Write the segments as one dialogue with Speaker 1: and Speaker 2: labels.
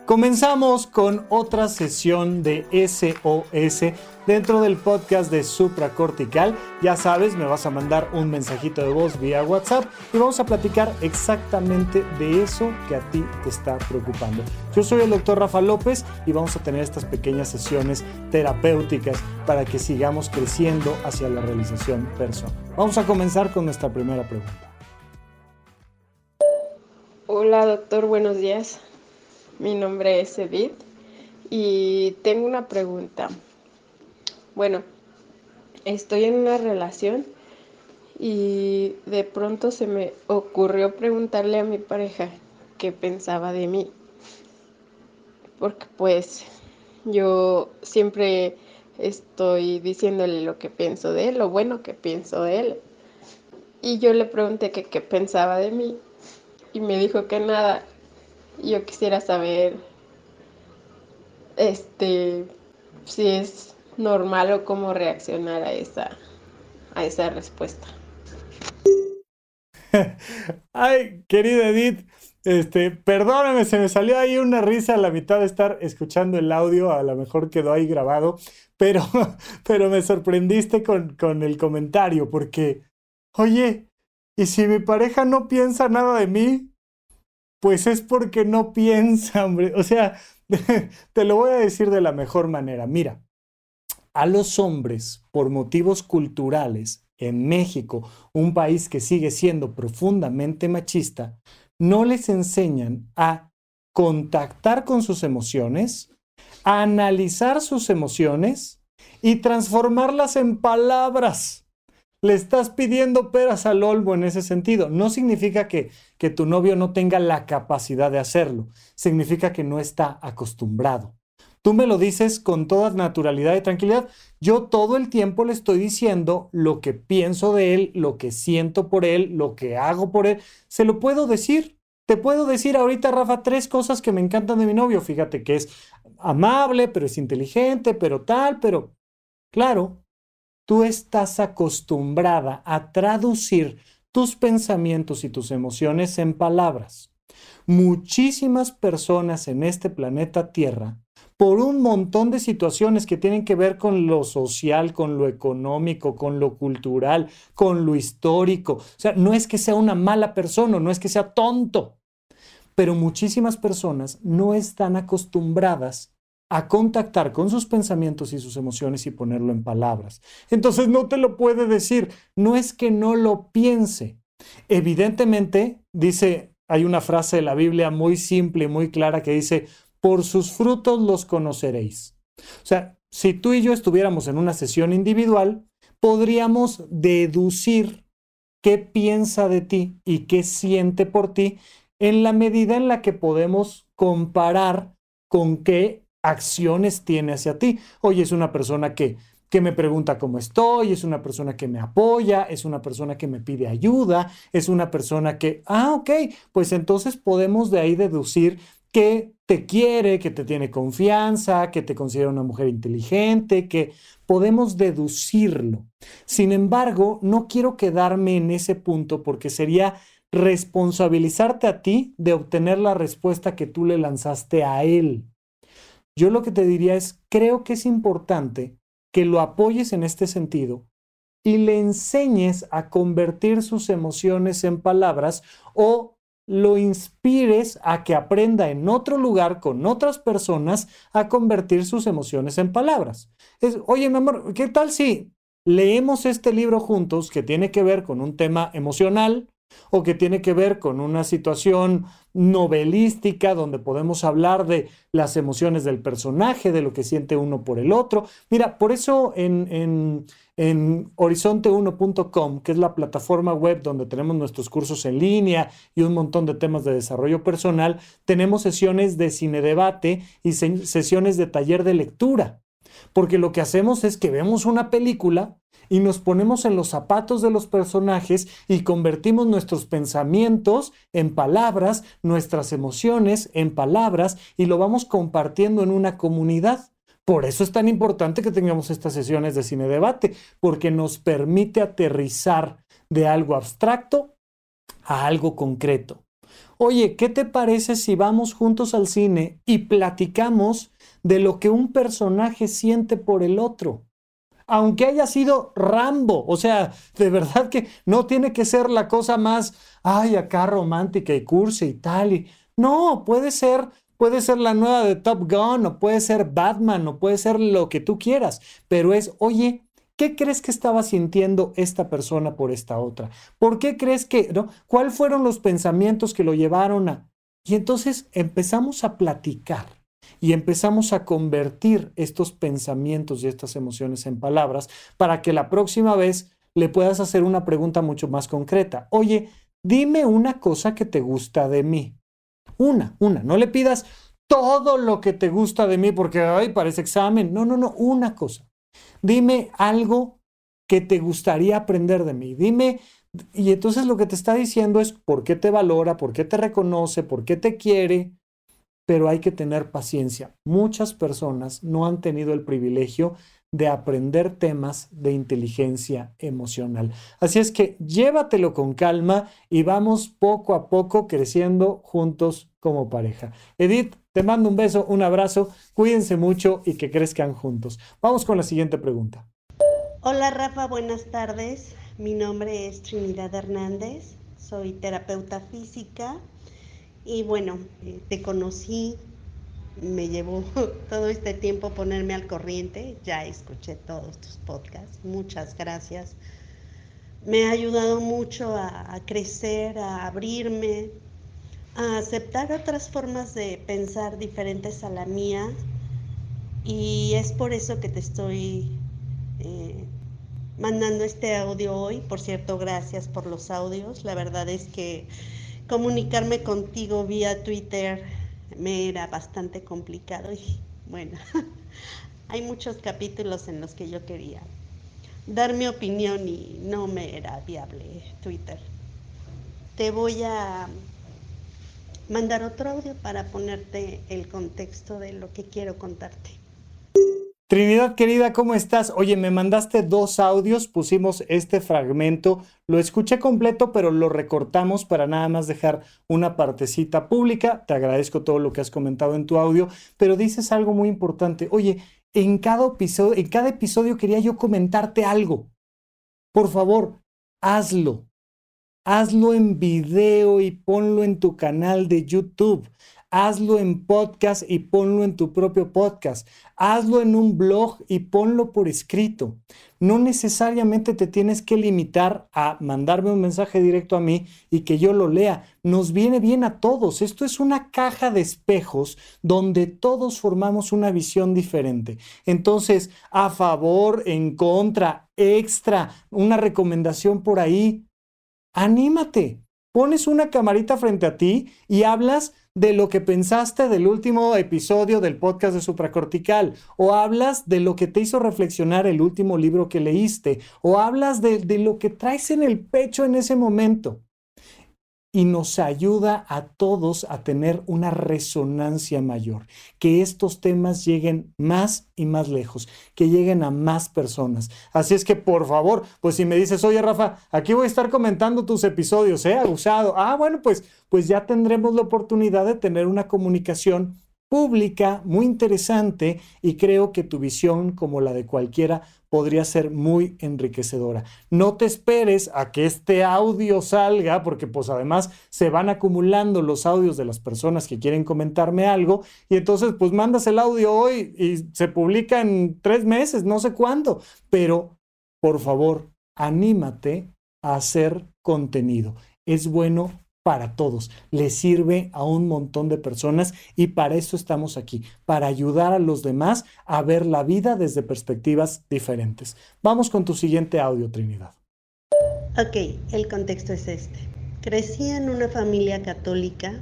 Speaker 1: Comenzamos con otra sesión de SOS dentro del podcast de Supracortical. Ya sabes, me vas a mandar un mensajito de voz vía WhatsApp y vamos a platicar exactamente de eso que a ti te está preocupando. Yo soy el Dr. Rafa López y vamos a tener estas pequeñas sesiones terapéuticas para que sigamos creciendo hacia la realización personal. Vamos a comenzar con nuestra primera pregunta.
Speaker 2: Hola doctor, buenos días. Mi nombre es Edith y tengo una pregunta. Bueno, estoy en una relación y de pronto se me ocurrió preguntarle a mi pareja qué pensaba de mí. Porque pues yo siempre estoy diciéndole lo que pienso de él, lo bueno que pienso de él. Y yo le pregunté que qué pensaba de mí y me dijo que nada. Yo quisiera saber si es normal o cómo reaccionar a esa respuesta.
Speaker 1: Ay, querida Edith, perdóname, se me salió ahí una risa a la mitad de estar escuchando el audio, a lo mejor quedó ahí grabado, pero me sorprendiste con el comentario, porque, oye, ¿y si mi pareja no piensa nada de mí? Pues es porque no piensa, hombre. O sea, te lo voy a decir de la mejor manera. Mira, a los hombres, por motivos culturales, en México, un país que sigue siendo profundamente machista, no les enseñan a contactar con sus emociones, a analizar sus emociones y transformarlas en palabras. Le estás pidiendo peras al olmo en ese sentido. No significa que tu novio no tenga la capacidad de hacerlo. Significa que no está acostumbrado. Tú me lo dices con toda naturalidad y tranquilidad. Yo todo el tiempo le estoy diciendo lo que pienso de él, lo que siento por él, lo que hago por él. Se lo puedo decir. Te puedo decir ahorita, Rafa, 3 cosas que me encantan de mi novio. Fíjate que es amable, pero es inteligente, pero tal, pero claro. Tú estás acostumbrada a traducir tus pensamientos y tus emociones en palabras. Muchísimas personas en este planeta Tierra, por un montón de situaciones que tienen que ver con lo social, con lo económico, con lo cultural, con lo histórico. O sea, no es que sea una mala persona, no es que sea tonto, pero muchísimas personas no están acostumbradas a contactar con sus pensamientos y sus emociones y ponerlo en palabras. Entonces no te lo puede decir, no es que no lo piense. Evidentemente, hay una frase de la Biblia muy simple y muy clara que dice, por sus frutos los conoceréis. O sea, si tú y yo estuviéramos en una sesión individual, podríamos deducir qué piensa de ti y qué siente por ti en la medida en la que podemos comparar con qué acciones tiene hacia ti. Oye, es una persona que me pregunta cómo estoy, es una persona que me apoya, es una persona que me pide ayuda, es una persona que, ok, pues entonces podemos de ahí deducir que te quiere, que te tiene confianza, que te considera una mujer inteligente, que podemos deducirlo. Sin embargo, no quiero quedarme en ese punto porque sería responsabilizarte a ti de obtener la respuesta que tú le lanzaste a él. Yo lo que te diría es, creo que es importante que lo apoyes en este sentido y le enseñes a convertir sus emociones en palabras o lo inspires a que aprenda en otro lugar con otras personas a convertir sus emociones en palabras. Oye, mi amor, ¿qué tal si leemos este libro juntos que tiene que ver con un tema emocional? O que tiene que ver con una situación novelística donde podemos hablar de las emociones del personaje, de lo que siente uno por el otro. Mira, por eso en horizonte1.com, que es la plataforma web donde tenemos nuestros cursos en línea y un montón de temas de desarrollo personal, tenemos sesiones de cine debate y sesiones de taller de lectura. Porque lo que hacemos es que vemos una película y nos ponemos en los zapatos de los personajes y convertimos nuestros pensamientos en palabras, nuestras emociones en palabras y lo vamos compartiendo en una comunidad. Por eso es tan importante que tengamos estas sesiones de cine debate, porque nos permite aterrizar de algo abstracto a algo concreto. Oye, ¿qué te parece si vamos juntos al cine y platicamos de lo que un personaje siente por el otro? Aunque haya sido Rambo, o sea, de verdad que no tiene que ser la cosa más, ay, acá romántica y cursi y tal. No, puede ser la nueva de Top Gun, o puede ser Batman, o puede ser lo que tú quieras, pero es, oye, ¿qué crees que estaba sintiendo esta persona por esta otra? ¿Por qué crees que, no? ¿Cuáles fueron los pensamientos que lo llevaron a? Y entonces empezamos a platicar y empezamos a convertir estos pensamientos y estas emociones en palabras para que la próxima vez le puedas hacer una pregunta mucho más concreta. Oye, dime una cosa que te gusta de mí. Una. No le pidas todo lo que te gusta de mí porque, ay, parece examen. No, una cosa. Dime algo que te gustaría aprender de mí. Dime, y entonces lo que te está diciendo es por qué te valora, por qué te reconoce, por qué te quiere, pero hay que tener paciencia. Muchas personas no han tenido el privilegio de aprender temas de inteligencia emocional. Así es que llévatelo con calma y vamos poco a poco creciendo juntos como pareja. Edith, te mando un beso, un abrazo, cuídense mucho y que crezcan juntos. Vamos con la siguiente pregunta.
Speaker 3: Hola Rafa, buenas tardes. Mi nombre es Trinidad Hernández, soy terapeuta física y bueno, te conocí, me llevó todo este tiempo ponerme al corriente, ya escuché todos tus podcasts, muchas gracias. Me ha ayudado mucho a crecer, a abrirme, a aceptar otras formas de pensar diferentes a la mía y es por eso que te estoy mandando este audio hoy. Por cierto, gracias por los audios. La verdad es que comunicarme contigo vía Twitter me era bastante complicado y bueno, hay muchos capítulos en los que yo quería dar mi opinión y no me era viable Twitter. Te voy a mandar otro audio para ponerte el contexto de lo que quiero contarte.
Speaker 1: Trinidad querida, ¿cómo estás? Oye, me mandaste 2 audios, pusimos este fragmento, lo escuché completo, pero lo recortamos para nada más dejar una partecita pública. Te agradezco todo lo que has comentado en tu audio, pero dices algo muy importante. Oye, en cada episodio quería yo comentarte algo. Por favor, hazlo. Hazlo en video y ponlo en tu canal de YouTube. Hazlo en podcast y ponlo en tu propio podcast. Hazlo en un blog y ponlo por escrito. No necesariamente te tienes que limitar a mandarme un mensaje directo a mí y que yo lo lea. Nos viene bien a todos. Esto es una caja de espejos donde todos formamos una visión diferente. Entonces, a favor, en contra, extra, una recomendación por ahí. Anímate, pones una camarita frente a ti y hablas de lo que pensaste del último episodio del podcast de Supracortical, o hablas de lo que te hizo reflexionar el último libro que leíste, o hablas de lo que traes en el pecho en ese momento. Y nos ayuda a todos a tener una resonancia mayor, que estos temas lleguen más y más lejos, que lleguen a más personas. Así es que, por favor, pues si me dices, oye Rafa, aquí voy a estar comentando tus episodios, abusado. Bueno, pues ya tendremos la oportunidad de tener una comunicación pública muy interesante y creo que tu visión, como la de cualquiera, podría ser muy enriquecedora. No te esperes a que este audio salga, porque pues además se van acumulando los audios de las personas que quieren comentarme algo y entonces pues mandas el audio hoy y se publica en 3 meses, no sé cuándo, pero por favor, anímate a hacer contenido. Es bueno para todos, le sirve a un montón de personas y para eso estamos aquí, para ayudar a los demás a ver la vida desde perspectivas diferentes. Vamos con tu siguiente audio, Trinidad.
Speaker 3: Ok, el contexto es este. Crecí en una familia católica.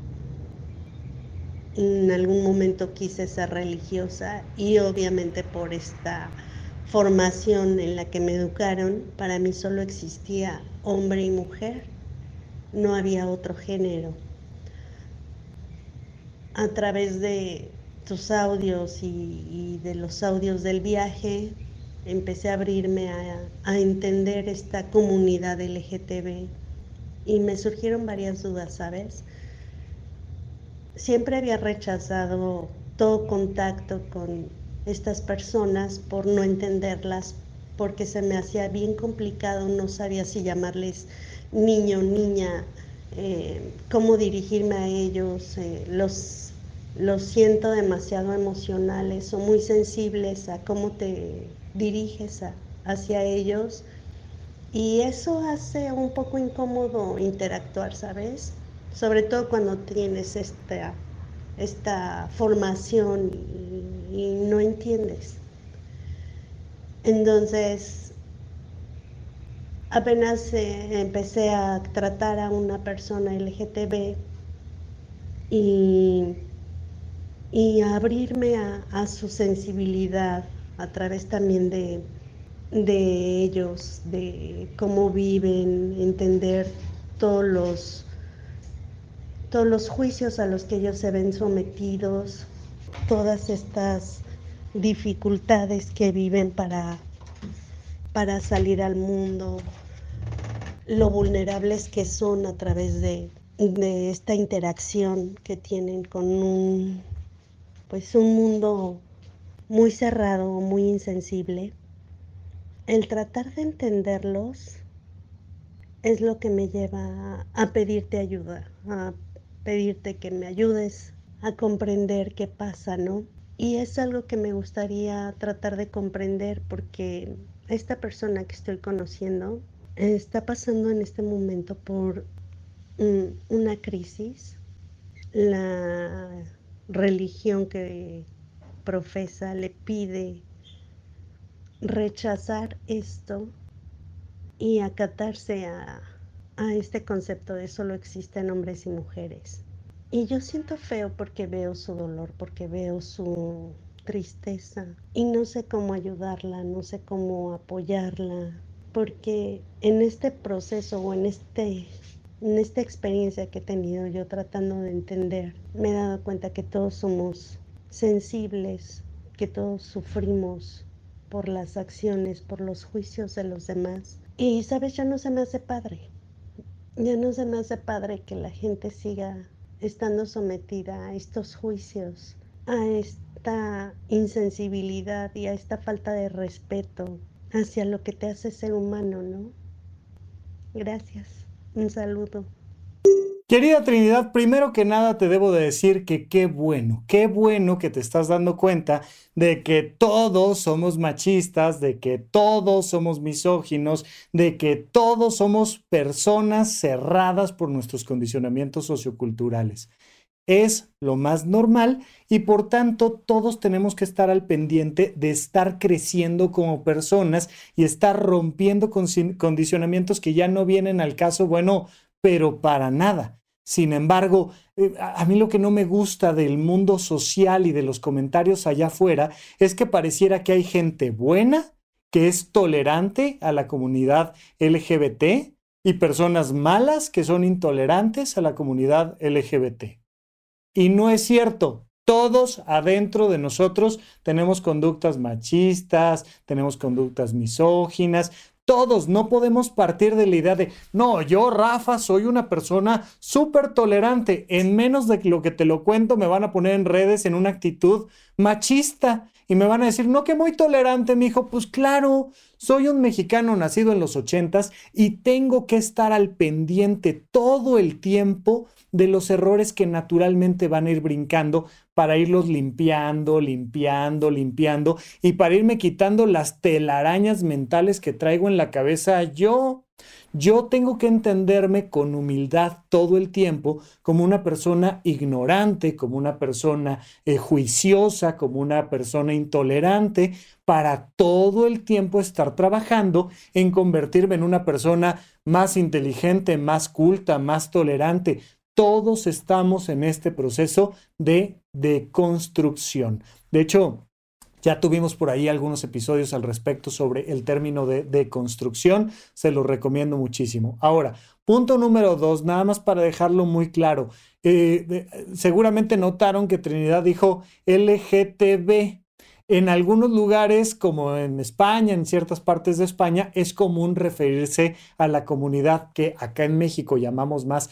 Speaker 3: En algún momento quise ser religiosa y obviamente por esta formación en la que me educaron, para mí solo existía hombre y mujer. No había otro género. A través de tus audios y de los audios del viaje, empecé a abrirme a entender esta comunidad LGTB y me surgieron varias dudas, ¿sabes? Siempre había rechazado todo contacto con estas personas por no entenderlas, porque se me hacía bien complicado, no sabía si llamarles niño, niña, cómo dirigirme a ellos, los siento demasiado emocionales o muy sensibles a cómo te diriges hacia ellos, y eso hace un poco incómodo interactuar, ¿sabes? Sobre todo cuando tienes esta formación y no entiendes. Entonces, apenas empecé a tratar a una persona LGTB y, y a abrirme a su sensibilidad a través también de ellos, de cómo viven, entender todos los, todos los juicios a los que ellos se ven sometidos, todas estas dificultades que viven para salir al mundo, lo vulnerables que son a través de esta interacción que tienen con pues un mundo muy cerrado, muy insensible. El tratar de entenderlos es lo que me lleva a pedirte ayuda, a pedirte que me ayudes a comprender qué pasa, ¿no? Y es algo que me gustaría tratar de comprender, porque esta persona que estoy conociendo está pasando en este momento por una crisis. La religión que profesa le pide rechazar esto y acatarse a este concepto de solo existen hombres y mujeres. Y yo siento feo porque veo su dolor, porque veo su tristeza y no sé cómo ayudarla, no sé cómo apoyarla, porque en este proceso o en esta experiencia que he tenido yo tratando de entender, me he dado cuenta que todos somos sensibles, que todos sufrimos por las acciones, por los juicios de los demás. Y, ¿sabes? Ya no se me hace padre. Ya no se me hace padre que la gente siga estando sometida a estos juicios, a esta insensibilidad y a esta falta de respeto hacia lo que te hace ser humano, ¿no? Gracias. Un saludo.
Speaker 1: Querida Trinidad, primero que nada te debo de decir que qué bueno que te estás dando cuenta de que todos somos machistas, de que todos somos misóginos, de que todos somos personas cerradas por nuestros condicionamientos socioculturales. Es lo más normal y por tanto todos tenemos que estar al pendiente de estar creciendo como personas y estar rompiendo condicionamientos que ya no vienen al caso, bueno, pero para nada. Sin embargo, a mí lo que no me gusta del mundo social y de los comentarios allá afuera es que pareciera que hay gente buena, que es tolerante a la comunidad LGBT y personas malas que son intolerantes a la comunidad LGBT. Y no es cierto. Todos adentro de nosotros tenemos conductas machistas, tenemos conductas misóginas. Todos no podemos partir de la idea de, no, yo, Rafa, soy una persona súper tolerante. En menos de lo que te lo cuento, me van a poner en redes en una actitud machista y me van a decir, no, que muy tolerante, mijo. Pues claro, soy un mexicano nacido en los 80s y tengo que estar al pendiente todo el tiempo de los errores que naturalmente van a ir brincando para irlos limpiando y para irme quitando las telarañas mentales que traigo en la cabeza yo. Yo tengo que entenderme con humildad todo el tiempo como una persona ignorante, como una persona juiciosa, como una persona intolerante, para todo el tiempo estar trabajando en convertirme en una persona más inteligente, más culta, más tolerante. Todos estamos en este proceso de deconstrucción. De hecho, ya tuvimos por ahí algunos episodios al respecto sobre el término de deconstrucción. Se los recomiendo muchísimo. Ahora, punto número 2, nada más para dejarlo muy claro. Seguramente notaron que Trinidad dijo LGTB. En algunos lugares, como en España, en ciertas partes de España, es común referirse a la comunidad que acá en México llamamos más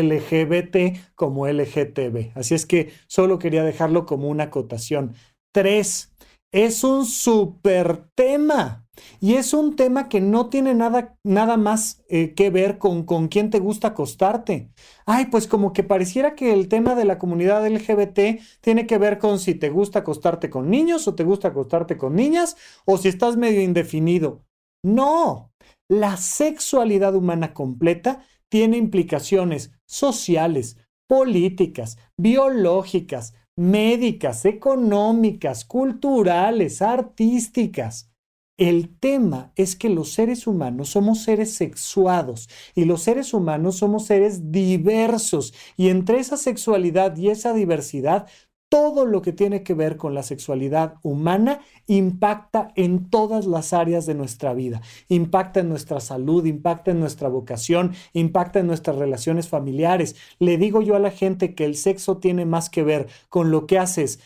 Speaker 1: LGBT como LGTB. Así es que solo quería dejarlo como una acotación. 3. Es un súper tema. Y es un tema que no tiene nada más que ver con quién te gusta acostarte. Ay, pues como que pareciera que el tema de la comunidad LGBT tiene que ver con si te gusta acostarte con niños o te gusta acostarte con niñas o si estás medio indefinido. No, la sexualidad humana completa tiene implicaciones sociales, políticas, biológicas, médicas, económicas, culturales, artísticas. El tema es que los seres humanos somos seres sexuados y los seres humanos somos seres diversos y entre esa sexualidad y esa diversidad, todo lo que tiene que ver con la sexualidad humana impacta en todas las áreas de nuestra vida, impacta en nuestra salud, impacta en nuestra vocación, impacta en nuestras relaciones familiares. Le digo yo a la gente que el sexo tiene más que ver con lo que haces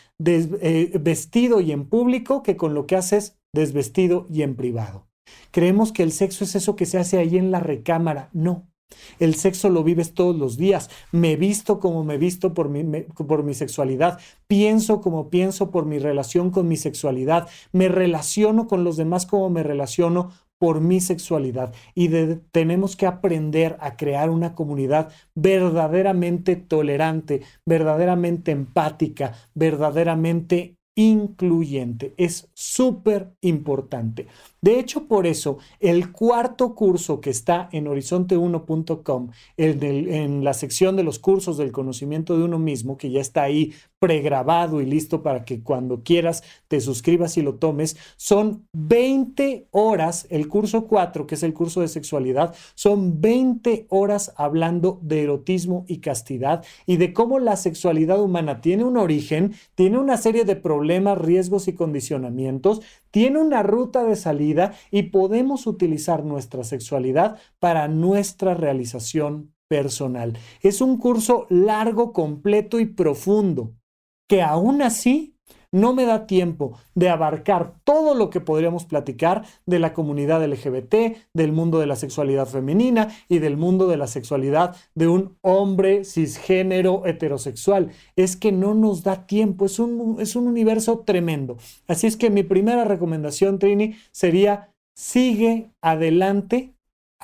Speaker 1: vestido y en público que con lo que haces desvestido y en privado. Creemos que el sexo es eso que se hace ahí en la recámara. No. El sexo lo vives todos los días. Me visto como me visto por mi sexualidad. Pienso como pienso por mi relación con mi sexualidad. Me relaciono con los demás como me relaciono por mi sexualidad. Y tenemos que aprender a crear una comunidad verdaderamente tolerante, verdaderamente empática, verdaderamente incluyente. Es súper importante. De hecho, por eso, el cuarto curso que está en horizonte1.com, en la sección de los cursos del conocimiento de uno mismo, que ya está ahí pregrabado y listo para que cuando quieras te suscribas y lo tomes, son 20 horas, el curso 4, que es el curso de sexualidad, son 20 horas hablando de erotismo y castidad y de cómo la sexualidad humana tiene un origen, tiene una serie de problemas, riesgos y condicionamientos, tiene una ruta de salida y podemos utilizar nuestra sexualidad para nuestra realización personal. Es un curso largo, completo y profundo, que aún así no me da tiempo de abarcar todo lo que podríamos platicar de la comunidad LGBT, del mundo de la sexualidad femenina y del mundo de la sexualidad de un hombre cisgénero heterosexual. Es que no nos da tiempo, es un universo tremendo. Así es que mi primera recomendación, Trini, sería sigue adelante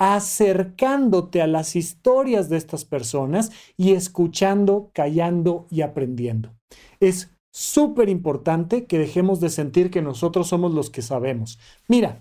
Speaker 1: acercándote a las historias de estas personas y escuchando, callando y aprendiendo. Es súper importante que dejemos de sentir que nosotros somos los que sabemos. Mira,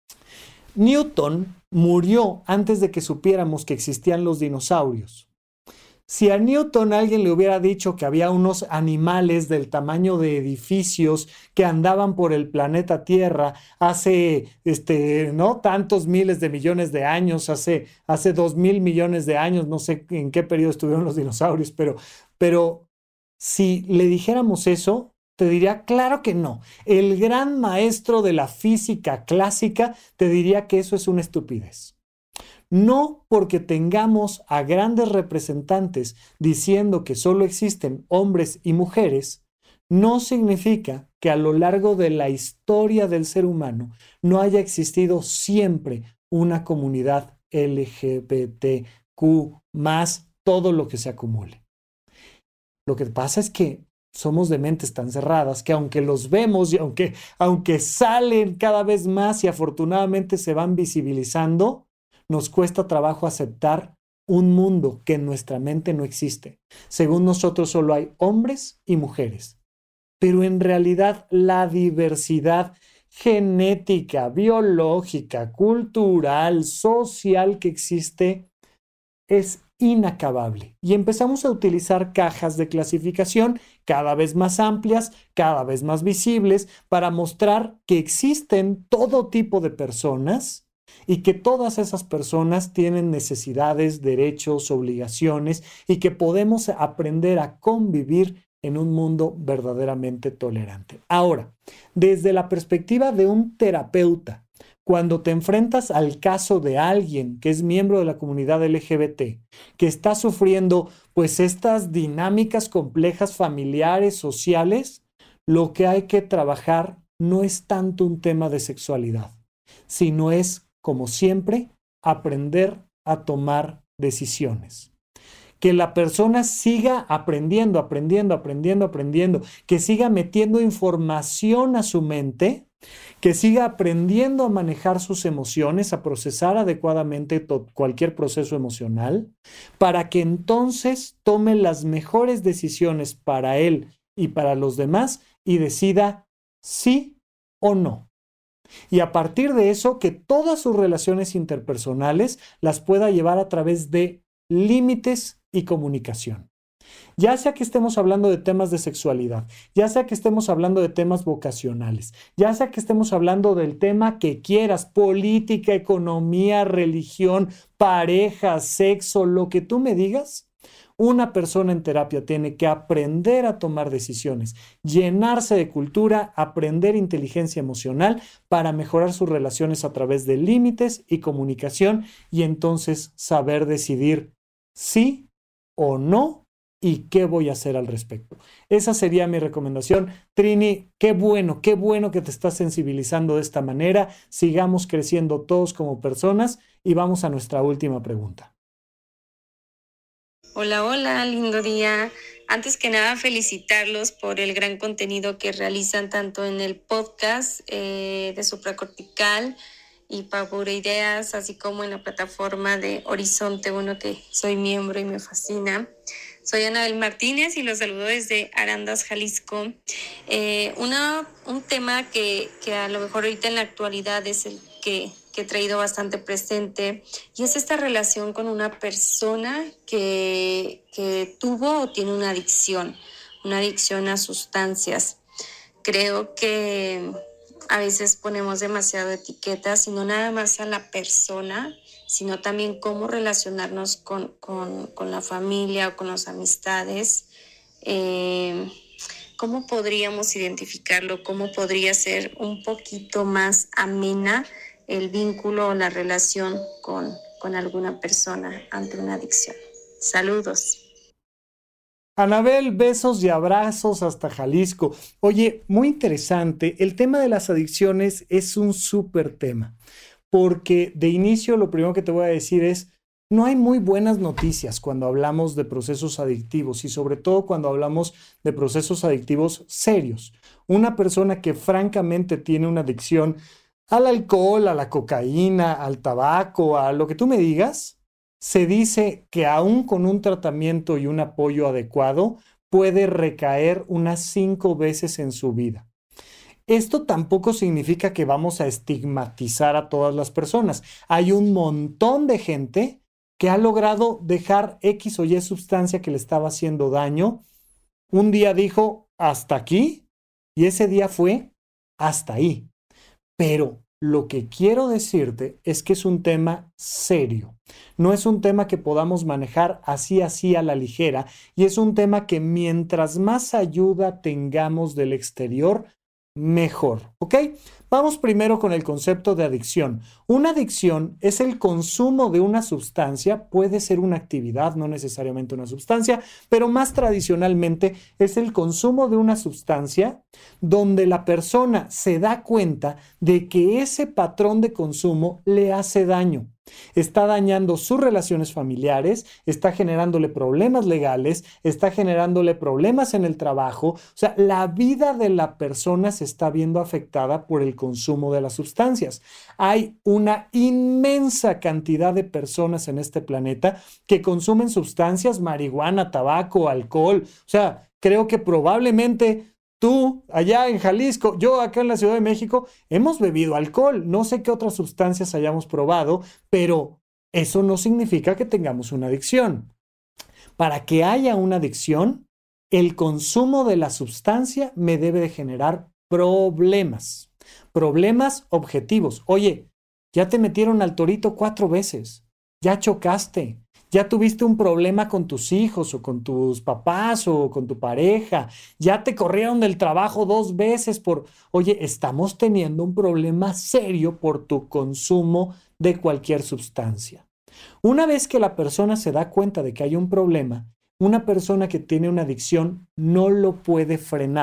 Speaker 1: Newton murió antes de que supiéramos que existían los dinosaurios. Si a Newton alguien le hubiera dicho que había unos animales del tamaño de edificios que andaban por el planeta Tierra hace, no tantos miles de millones de años, hace 2,000 millones de años, no sé en qué periodo estuvieron los dinosaurios, pero si le dijéramos eso, te diría, claro que no. El gran maestro de la física clásica te diría que eso es una estupidez. No porque tengamos a grandes representantes diciendo que solo existen hombres y mujeres, no significa que a lo largo de la historia del ser humano no haya existido siempre una comunidad LGBTQ más todo lo que se acumule. Lo que pasa es que somos de mentes tan cerradas que aunque los vemos y aunque salen cada vez más y afortunadamente se van visibilizando, nos cuesta trabajo aceptar un mundo que en nuestra mente no existe. Según nosotros solo hay hombres y mujeres. Pero en realidad la diversidad genética, biológica, cultural, social que existe es inacabable. Y empezamos a utilizar cajas de clasificación cada vez más amplias, cada vez más visibles, para mostrar que existen todo tipo de personas y que todas esas personas tienen necesidades, derechos, obligaciones y que podemos aprender a convivir en un mundo verdaderamente tolerante. Ahora, desde la perspectiva de un terapeuta, cuando te enfrentas al caso de alguien que es miembro de la comunidad LGBT, que está sufriendo pues estas dinámicas complejas familiares, sociales, lo que hay que trabajar no es tanto un tema de sexualidad, sino es, como siempre, aprender a tomar decisiones. Que la persona siga aprendiendo, que siga metiendo información a su mente, que siga aprendiendo a manejar sus emociones, a procesar adecuadamente cualquier proceso emocional, para que entonces tome las mejores decisiones para él y para los demás y decida sí o no. Y a partir de eso, que todas sus relaciones interpersonales las pueda llevar a través de límites y comunicación. Ya sea que estemos hablando de temas de sexualidad, ya sea que estemos hablando de temas vocacionales, ya sea que estemos hablando del tema que quieras, política, economía, religión, pareja, sexo, lo que tú me digas, una persona en terapia tiene que aprender a tomar decisiones, llenarse de cultura, aprender inteligencia emocional para mejorar sus relaciones a través de límites y comunicación y entonces saber decidir sí o no y qué voy a hacer al respecto. Esa sería mi recomendación. Trini, qué bueno que te estás sensibilizando de esta manera. Sigamos creciendo todos como personas y vamos a nuestra última pregunta.
Speaker 4: Hola, hola, lindo día. Antes que nada, felicitarlos por el gran contenido que realizan tanto en el podcast de Supracortical y Power Ideas, así como en la plataforma de Horizonte 1, que soy miembro y me fascina. Soy Anabel Martínez y los saludo desde Arandas, Jalisco. Un tema que a lo mejor ahorita en la actualidad es el que he traído bastante presente, y es esta relación con una persona que tuvo o tiene una adicción a sustancias. Creo que a veces ponemos demasiado etiquetas, y no nada más a la persona, sino también cómo relacionarnos con la familia o con las amistades. ¿Cómo podríamos identificarlo? ¿Cómo podría ser un poquito más amena el vínculo o la relación con alguna persona ante una adicción? Saludos.
Speaker 1: Anabel, besos y abrazos hasta Jalisco. Oye, muy interesante. El tema de las adicciones es un súper tema, porque de inicio lo primero que te voy a decir es, no hay muy buenas noticias cuando hablamos de procesos adictivos y sobre todo cuando hablamos de procesos adictivos serios. Una persona que francamente tiene una adicción al alcohol, a la cocaína, al tabaco, a lo que tú me digas, se dice que aún con un tratamiento y un apoyo adecuado puede recaer unas 5 veces en su vida. Esto tampoco significa que vamos a estigmatizar a todas las personas. Hay un montón de gente que ha logrado dejar X o Y sustancia que le estaba haciendo daño. Un día dijo, hasta aquí, y ese día fue hasta ahí. Pero lo que quiero decirte es que es un tema serio. No es un tema que podamos manejar así a la ligera, y es un tema que mientras más ayuda tengamos del exterior, mejor, ¿ok? Vamos primero con el concepto de adicción. Una adicción es el consumo de una sustancia, puede ser una actividad, no necesariamente una sustancia, pero más tradicionalmente es el consumo de una sustancia donde la persona se da cuenta de que ese patrón de consumo le hace daño. Está dañando sus relaciones familiares, está generándole problemas legales, está generándole problemas en el trabajo. O sea, la vida de la persona se está viendo afectada por el consumo de las sustancias. Hay una inmensa cantidad de personas en este planeta que consumen sustancias, marihuana, tabaco, alcohol. O sea, creo que probablemente tú, allá en Jalisco, yo acá en la Ciudad de México, hemos bebido alcohol. No sé qué otras sustancias hayamos probado, pero eso no significa que tengamos una adicción. Para que haya una adicción, el consumo de la sustancia me debe de generar problemas. Problemas objetivos. Oye, ya te metieron al torito 4 veces. Ya chocaste. Ya tuviste un problema con tus hijos o con tus papás o con tu pareja. Ya te corrieron del trabajo 2 veces por... Oye, estamos teniendo un problema serio por tu consumo de cualquier sustancia. Una vez que la persona se da cuenta de que hay un problema, una persona que tiene una adicción no lo puede frenar.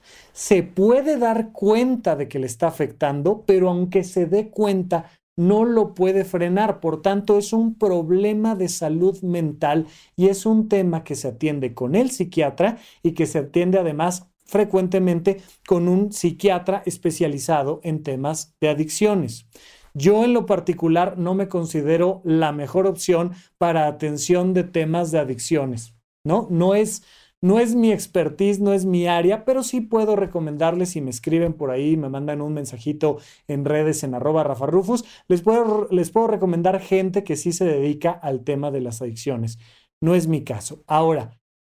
Speaker 1: Se puede dar cuenta de que le está afectando, pero aunque se dé cuenta, no lo puede frenar. Por tanto, es un problema de salud mental y es un tema que se atiende con el psiquiatra y que se atiende además frecuentemente con un psiquiatra especializado en temas de adicciones. Yo en lo particular no me considero la mejor opción para atención de temas de adicciones, ¿no? No es mi expertise, no es mi área, pero sí puedo recomendarles, si me escriben por ahí, me mandan un mensajito en redes en @RafaRufus, les puedo recomendar gente que sí se dedica al tema de las adicciones. No es mi caso. Ahora,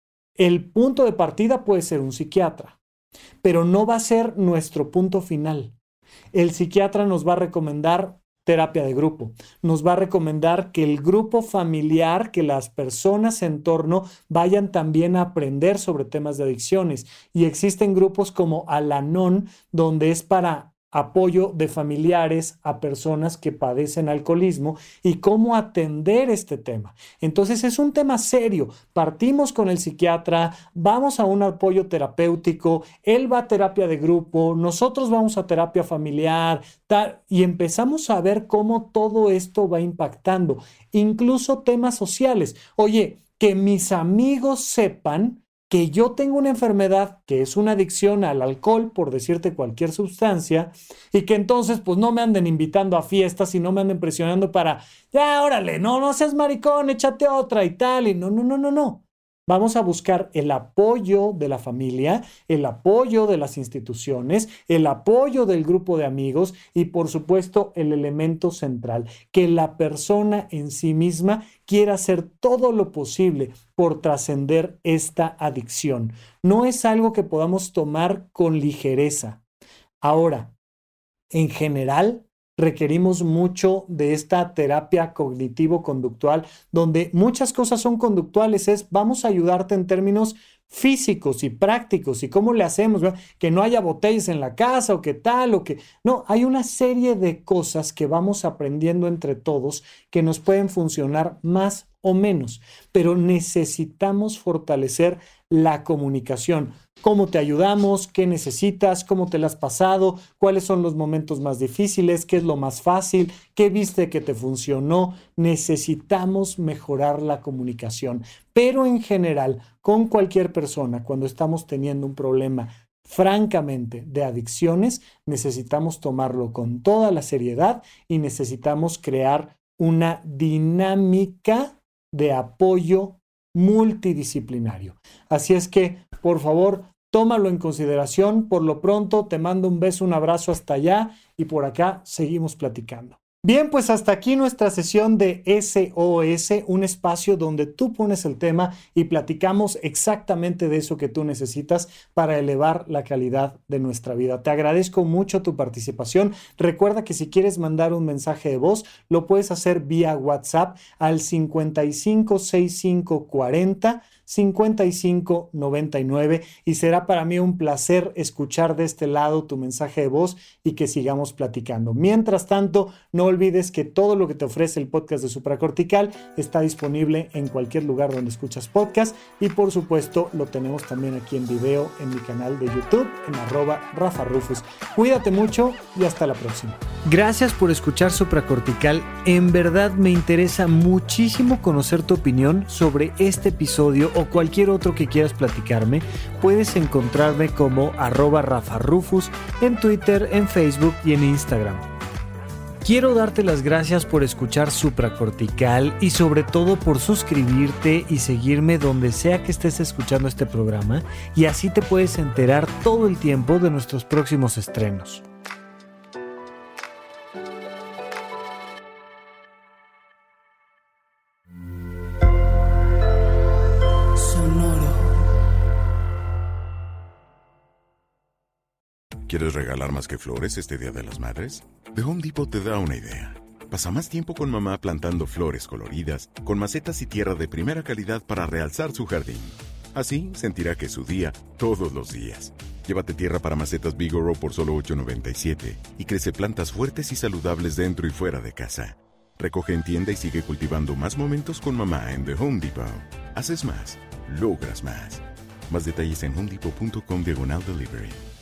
Speaker 1: el punto de partida puede ser un psiquiatra, pero no va a ser nuestro punto final. El psiquiatra nos va a recomendar terapia de grupo, nos va a recomendar que el grupo familiar, que las personas en torno vayan también a aprender sobre temas de adicciones. Y existen grupos como Al-Anon, donde es para apoyo de familiares a personas que padecen alcoholismo y cómo atender este tema. Entonces es un tema serio. Partimos con el psiquiatra, vamos a un apoyo terapéutico, él va a terapia de grupo, nosotros vamos a terapia familiar, y empezamos a ver cómo todo esto va impactando. Incluso temas sociales. Oye, que mis amigos sepan que yo tengo una enfermedad que es una adicción al alcohol, por decirte cualquier sustancia, y que entonces pues no me anden invitando a fiestas y no me anden presionando para, ya, órale, no seas maricón, échate otra y tal, y no. Vamos a buscar el apoyo de la familia, el apoyo de las instituciones, el apoyo del grupo de amigos y, por supuesto, el elemento central, que la persona en sí misma quiera hacer todo lo posible por trascender esta adicción. No es algo que podamos tomar con ligereza. Ahora, en general, requerimos mucho de esta terapia cognitivo-conductual, donde muchas cosas son conductuales, vamos a ayudarte en términos físicos y prácticos y cómo le hacemos, ¿verdad? Que no haya botellas en la casa o que tal o que... No, hay una serie de cosas que vamos aprendiendo entre todos que nos pueden funcionar más o menos, pero necesitamos fortalecer la comunicación. ¿Cómo te ayudamos? ¿Qué necesitas? ¿Cómo te la has pasado? ¿Cuáles son los momentos más difíciles? ¿Qué es lo más fácil? ¿Qué viste que te funcionó? Necesitamos mejorar la comunicación. Pero en general, con cualquier persona, cuando estamos teniendo un problema francamente de adicciones, necesitamos tomarlo con toda la seriedad y necesitamos crear una dinámica de apoyo multidisciplinario. Así es que, por favor, tómalo en consideración. Por lo pronto, te mando un beso, un abrazo hasta allá y por acá seguimos platicando. Bien, pues hasta aquí nuestra sesión de SOS, un espacio donde tú pones el tema y platicamos exactamente de eso que tú necesitas para elevar la calidad de nuestra vida. Te agradezco mucho tu participación. Recuerda que si quieres mandar un mensaje de voz, lo puedes hacer vía WhatsApp al 556540-5599 y será para mí un placer escuchar de este lado tu mensaje de voz y que sigamos platicando. Mientras tanto, no olvides que todo lo que te ofrece el podcast de Supracortical está disponible en cualquier lugar donde escuchas podcast y por supuesto lo tenemos también aquí en video en mi canal de YouTube en @RafaRufus. Cuídate mucho y hasta la próxima. Gracias por escuchar Supracortical. En verdad me interesa muchísimo conocer tu opinión sobre este episodio o cualquier otro que quieras platicarme. Puedes encontrarme como @RafaRufus en Twitter, en Facebook y en Instagram. Quiero darte las gracias por escuchar Supracortical y sobre todo por suscribirte y seguirme donde sea que estés escuchando este programa y así te puedes enterar todo el tiempo de nuestros próximos estrenos.
Speaker 5: ¿Quieres regalar más que flores este Día de las Madres? The Home Depot te da una idea. Pasa más tiempo con mamá plantando flores coloridas, con macetas y tierra de primera calidad para realzar su jardín. Así sentirá que es su día todos los días. Llévate tierra para macetas Bigoro por solo $8.97 y crece plantas fuertes y saludables dentro y fuera de casa. Recoge en tienda y sigue cultivando más momentos con mamá en The Home Depot. Haces más, logras más. Más detalles en homedepot.com/delivery.